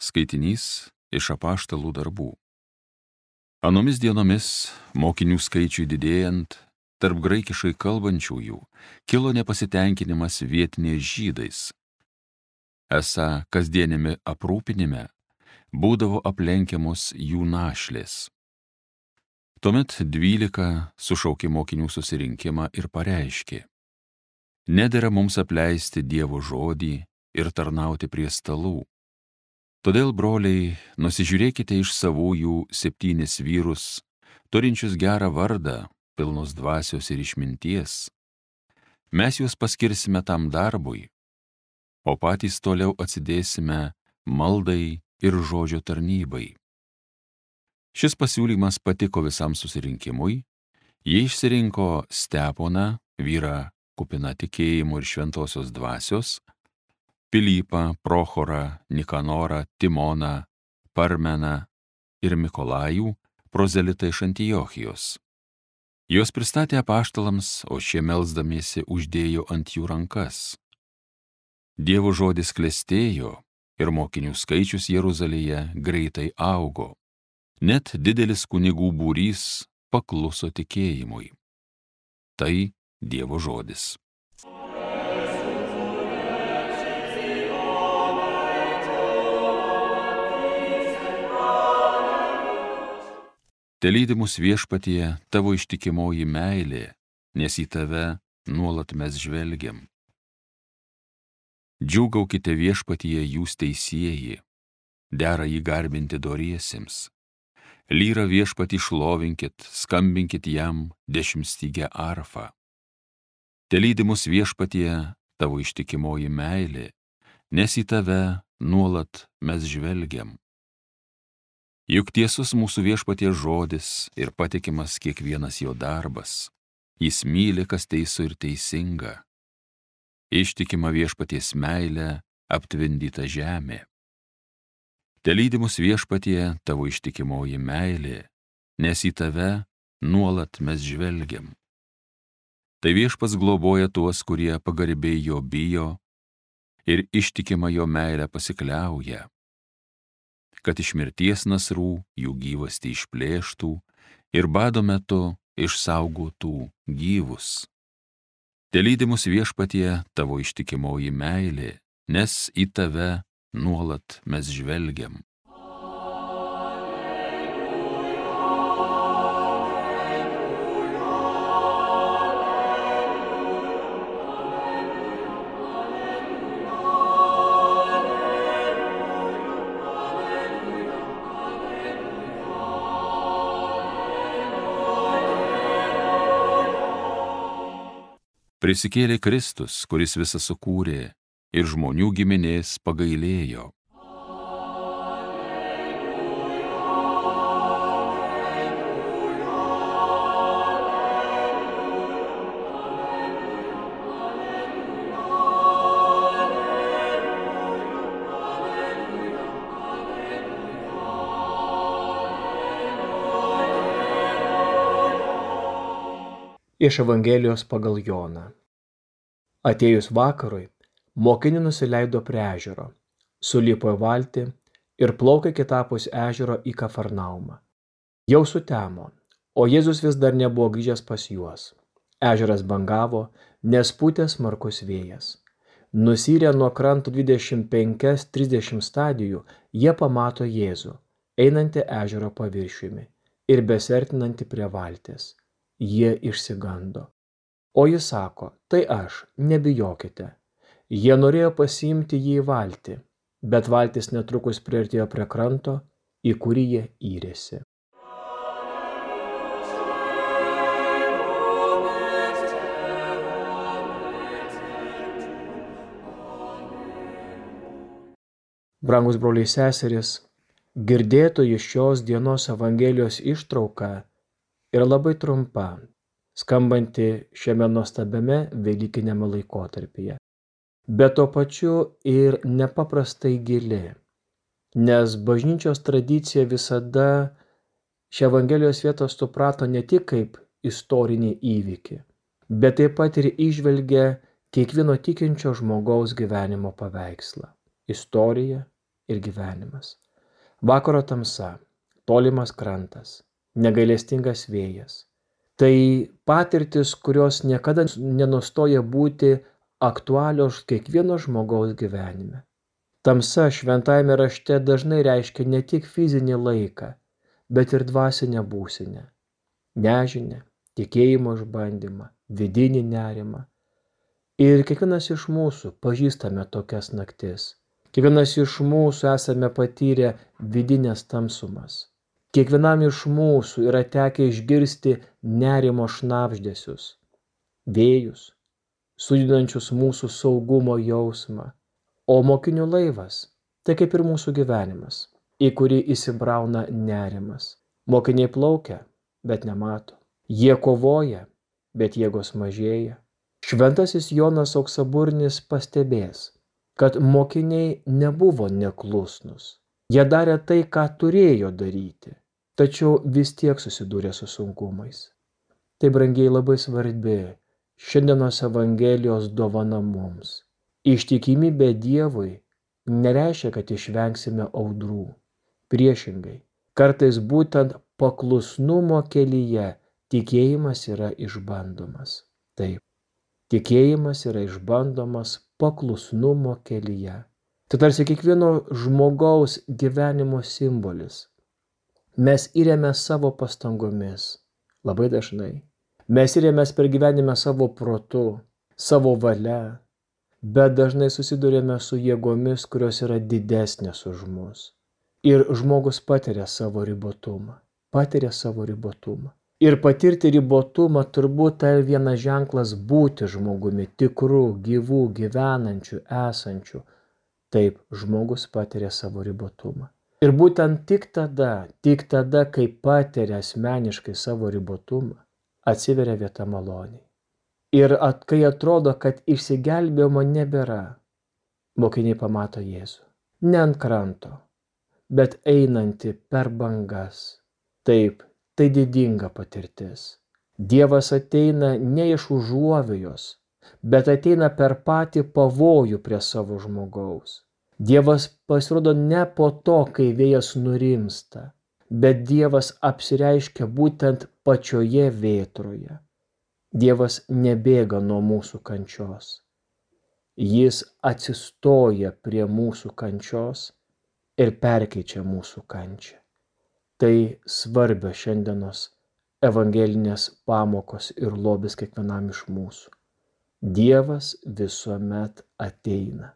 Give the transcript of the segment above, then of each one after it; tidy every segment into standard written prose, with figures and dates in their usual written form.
Skaitinys iš Apaštalų darbų. Anomis dienomis, mokinių skaičiui didėjant, tarp graikiškai kalbančiųjų kilo nepasitenkinimas vietiniais žydais. Esą kasdienėme aprūpinime būdavo aplenkiamos jų našlės. Tuomet 12 sušaukė mokinių susirinkimą ir pareiškė: nedera mums apleisti Dievo žodį ir tarnauti prie stalų. Todėl, broliai, nusižiūrėkite iš savųjų 7 vyrus, turinčius gerą vardą, pilnus dvasios ir išminties. Mes juos paskirsime tam darbui, o patys toliau atsidėsime maldai ir žodžio tarnybai. Šis pasiūlymas patiko visam susirinkimui. Jie išsirinko Steponą, vyrą kupiną tikėjimo ir šventosios dvasios, Pilypą, Prochorą, Nikanorą, Timoną, Parmeną ir Mikolajų, prozelitą iš Antiochijos. Juos pristatė apaštalams, o šie melsdamiesi uždėjo ant jų rankas. Dievo žodis klestėjo ir mokinių skaičius Jeruzalėje greitai augo. Net didelis kunigų būrys pakluso tikėjimui. Tai Dievo žodis. Telydi mus Viešpatie tavo ištikimoji meilė, nes į tave nuolat mes žvelgiam. Džiūgaukite Viešpatie jūs teisieji, dera jį garbinti doriesiems. Lyrą Viešpatį šlovinkit, skambinkit jam 10-stygę arfą. Telydi mus Viešpatie tavo ištikimoji meilė, nes į tave nuolat mes žvelgiam. Juk tiesus mūsų Viešpaties žodis ir patikimas kiekvienas jo darbas. Jis myli, kas teisų ir teisinga. Ištikima Viešpaties meilė aptvindyta žemė. Telydi mus Viešpatie tavo ištikimoji meilė, nes į tave nuolat mes žvelgiam. Tai Viešpats globoja tuos, kurie pagarbiai jo bijo ir ištikima jo meilę pasikliauja, kad iš mirties nasrų jų gyvastį išplėštų ir bado metu išsaugotų gyvus. Telydi mus Viešpatie tavo ištikimoji meilė, nes į tave nuolat mes žvelgiam. Prisikėlė Kristus, kuris visą sukūrė, ir žmonių giminės pagailėjo. Iš Evangelijos pagal Joną. Atėjus vakarui, mokiniai nusileido prie ežero, sulipo į valtį ir plaukė kitapus ežero į Kafarnaumą. Jau sutemo, o Jėzus vis dar nebuvo grįžęs pas juos. Ežeras bangavo, nes pūtė smarkus vėjas. Nusirę nuo kranto 25-30 stadijų, jie pamato Jėzų, einantį ežero paviršiumi ir besiartinantį prie valties. Jie išsigando. O jis sako: tai aš, nebijokite. Jie norėjo pasiimti jį į valtį, bet valtis netrukus priartėjo prie kranto, į kurį jie įrėsi. Brangus broliai seserys, girdėtoji šios dienos Evangelijos ištrauka yra labai trumpa, skambanti šiame nuostabiame velykinėme laikotarpyje, bet tuo pačiu ir nepaprastai gili, nes bažnyčios tradicija visada šią Evangelijos vietą suprato ne tik kaip istorinį įvykį, bet taip pat ir įžvelgia kiekvieno tikinčio žmogaus gyvenimo paveikslą, istoriją ir gyvenimas. Vakaro tamsa, tolimas krantas, negailestingas vėjas. Tai patirtis, kurios niekada nenustoja būti aktualios kiekvieno žmogaus gyvenime. Tamsa šventajame rašte dažnai reiškia ne tik fizinį laiką, bet ir dvasinę būsenę, nežinią, tikėjimo išbandymą, vidinį nerimą. Ir kiekvienas iš mūsų pažįstame tokias naktis. Kiekvienas iš mūsų esame patyrę vidinės tamsumas. Kiekvienam iš mūsų yra tekę išgirsti nerimo šnabždesius, vėjus, sujundančius mūsų saugumo jausmą. O mokinių laivas – tai kaip ir mūsų gyvenimas, į kurį įsibrauna nerimas. Mokiniai plaukia, bet nemato. Jie kovoja, bet jėgos mažėja. Šventasis Jonas Auksaburnis pastebės, kad mokiniai nebuvo neklusnūs. Jie darė tai, ką turėjo daryti, tačiau vis tiek susidūrė su sunkumais. Tai, brangiai, labai svarbi šiandienos Evangelijos dovana mums. Ištikimybė Dievui nereiškia, kad išvengsime audrų. Priešingai, kartais būtent paklusnumo kelyje tikėjimas yra išbandomas. Taip, tikėjimas yra išbandomas paklusnumo kelyje. Tai tarsi kiekvieno žmogaus gyvenimo simbolis. Mes įrėmės savo pastangomis, labai dažnai. Mes įrėmės per gyvenimą savo protu, savo valia, bet dažnai susidurėme su jėgomis, kurios yra didesnės už mus. Ir žmogus patiria savo ribotumą. Ir patirti ribotumą turbūt tai vienas ženklas būti žmogumi, tikru, gyvų, gyvenančiu, esančiu. Taip, žmogus patiria savo ribotumą. Ir būtent tik tada, kai patiria asmeniškai savo ribotumą, atsiveria vieta maloniai. Ir kai atrodo, kad išsigelbėjimo nebėra, mokiniai pamato Jėzų. Ne ant kranto, bet einantį per bangas. Taip, tai didinga patirtis. Dievas ateina ne iš užuovėjos, bet ateina per patį pavojų prie savo žmogaus. Dievas pasirodo ne po to, kai vėjas nurimsta, bet Dievas apsireiškia būtent pačioje vėtroje. Dievas nebėga nuo mūsų kančios. Jis atsistoja prie mūsų kančios ir perkeičia mūsų kančią. Tai svarbios šiandienos evangelinės pamokos ir lobis kiekvienam iš mūsų. Dievas visuomet ateina.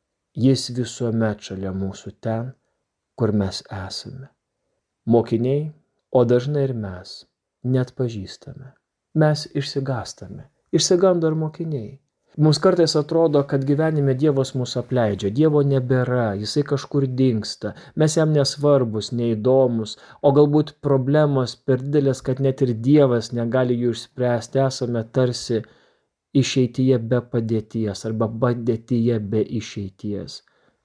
Jis visuomet šalia mūsų ten, kur mes esame. Mokiniai, o dažnai ir mes, neatpažįstame. Mes išsigąstame. Išsigando ir mokiniai. Mums kartais atrodo, kad gyvenime Dievas mūsų apleidžia. Dievo nebėra, jisai kažkur dingsta. Mes jam nesvarbus, neįdomus, o galbūt problemos per didelės, kad net ir Dievas negali jų išspręsti. Esame tarsi išeityje be padėties arba padėtyje be išeities.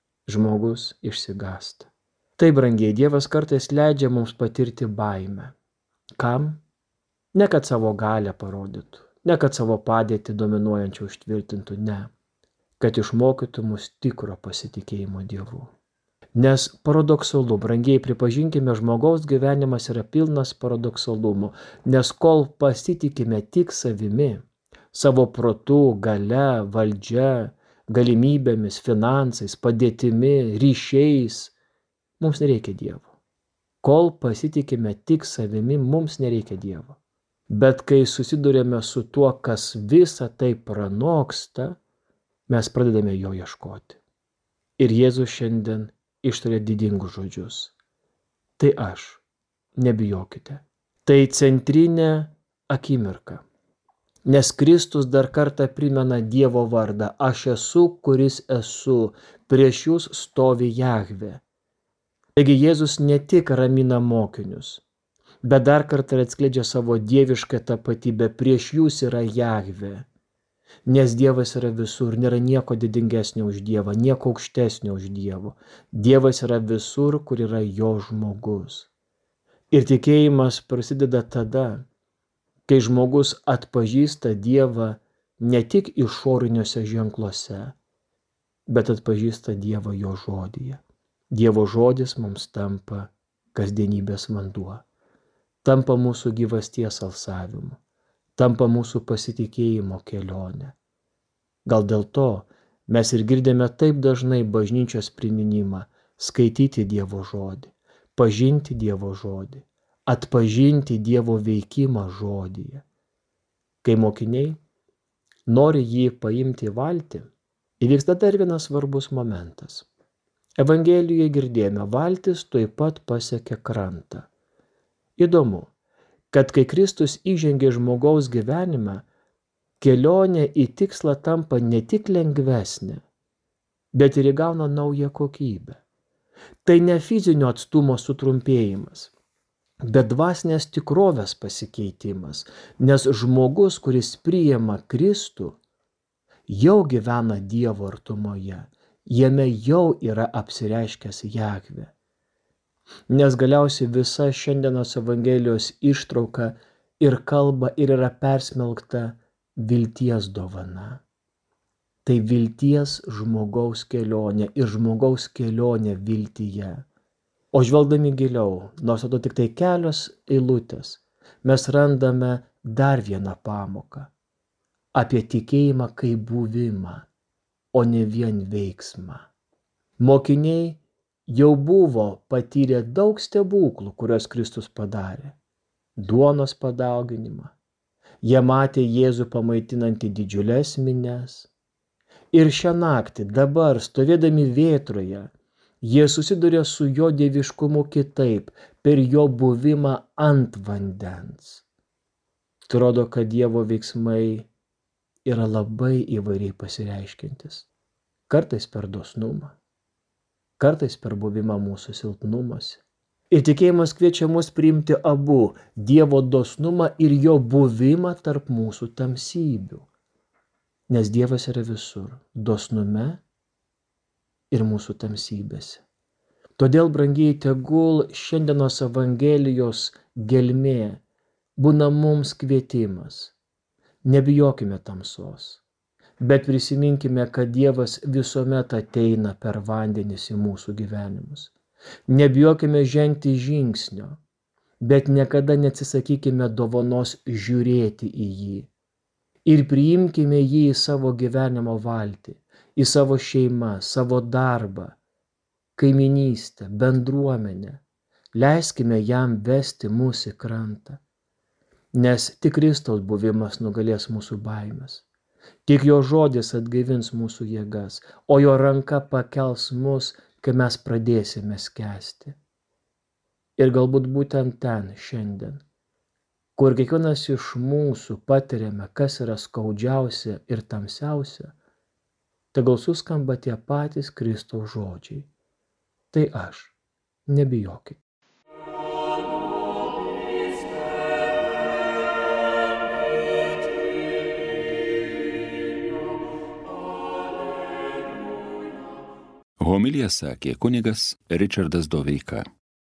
Žmogus išsigąsta. Tai, brangiai, Dievas kartais leidžia mums patirti baimę. Kam? Ne kad savo galią parodytų, ne kad savo padėtį dominuojančią užtvirtintų, ne. Kad išmokytų mus tikro pasitikėjimo Dievu. Nes paradoksalu, brangiai, pripažinkime, žmogaus gyvenimas yra pilnas paradoksalumo, nes kol pasitikime tik savimi, savo protu, galia, valdžia, galimybėmis, finansais, padėtimi, ryšiais, mums nereikia Dievo. Kol pasitikime tik savimi, mums nereikia Dievo. Bet kai susidurėme su tuo, kas visą tai pranoksta, mes pradedame jo ieškoti. Ir Jėzus šiandien ištarė didingus žodžius. Tai aš, nebijokite. Tai centrinė akimirka. Nes Kristus dar kartą primena Dievo vardą. Aš esu, kuris esu, prieš jūs stovi Jahvė. Taigi Jėzus ne tik ramina mokinius, bet dar kartą atskleidžia savo dievišką tapatybę. Prieš jūs yra Jahvė. Nes Dievas yra visur, nėra nieko didingesnio už Dievą, nieko aukštesnio už Dievo. Dievas yra visur, kur yra jo žmogus. Ir tikėjimas prasideda tada, kai žmogus atpažįsta Dievą ne tik išoriniuose ženkluose, bet atpažįsta Dievą jo žodyje. Dievo žodis mums tampa kasdienybės vanduo, tampa mūsų gyvasties alsavimu, tampa mūsų pasitikėjimo kelionė. Gal dėl to mes ir girdime taip dažnai bažnyčios priminimą skaityti Dievo žodį, pažinti Dievo žodį, atpažinti Dievo veikimą žodyje. Kai mokiniai nori jį paimti į valtį, įvyksta dar vienas svarbus momentas. Evangelijoje girdėjome, valtis tuoj pat pasiekė krantą. Įdomu, kad kai Kristus įžengė žmogaus gyvenimą, kelionė į tikslą tampa ne tik lengvesnė, bet ir įgauna naują kokybę. Tai ne fizinio atstumo sutrumpėjimas, bet dvasinės tikrovės pasikeitimas, nes žmogus, kuris priima Kristų, jau gyvena Dievo artumoje, jame jau yra apsireiškęs Jahvė. Nes galiausiai visa šiandienos Evangelijos ištrauka ir kalba ir yra persmelkta vilties dovana. Tai vilties žmogaus kelionė ir žmogaus kelionė viltyje. O žvelgdami giliau, nors atrodo tik tai kelios eilutės, mes randame dar vieną pamoką apie tikėjimą kaip buvimą, o ne vien veiksmą. Mokiniai jau buvo patyrę daug stebuklų, kuriuos Kristus padarė. Duonos padauginimą. Jie matė Jėzų pamaitinantį didžiulės minias. Ir šią naktį, dabar, stovėdami vėtroje, jie susiduria su jo dieviškumu kitaip, per jo buvimą ant vandens. Atrodo, kad Dievo veiksmai yra labai įvairiai pasireiškiantis. Kartais per dosnumą, kartais per buvimą mūsų silpnumuose. Ir tikėjimas kviečia mus priimti abu – Dievo dosnumą ir jo buvimą tarp mūsų tamsybių. Nes Dievas yra visur – dosnume ir mūsų tamsybėse. Todėl, brangieji, tegul šiandienos Evangelijos gelmė būna mums kvietimas. Nebijokime tamsos, bet prisiminkime, kad Dievas visuomet ateina per vandenis į mūsų gyvenimus. Nebijokime žengti žingsnio, bet niekada neatsisakykime dovanos žiūrėti į jį. Ir priimkime jį į savo gyvenimo valtį, į savo šeimą, savo darbą, kaiminystę, bendruomenę. Leiskime jam vesti mus į krantą. Nes tik Kristaus buvimas nugalės mūsų baimes. Tik jo žodis atgaivins mūsų jėgas, o jo ranka pakels mus, kai mes pradėsime skęsti. Ir galbūt būtent ten šiandien, kur kiekvienas iš mūsų patiriame, kas yra skaudžiausia ir tamsiausia, tegul suskamba tie patys Kristaus žodžiai. Tai aš, nebijokit. Homiliją sakė kunigas Ričardas Doveika.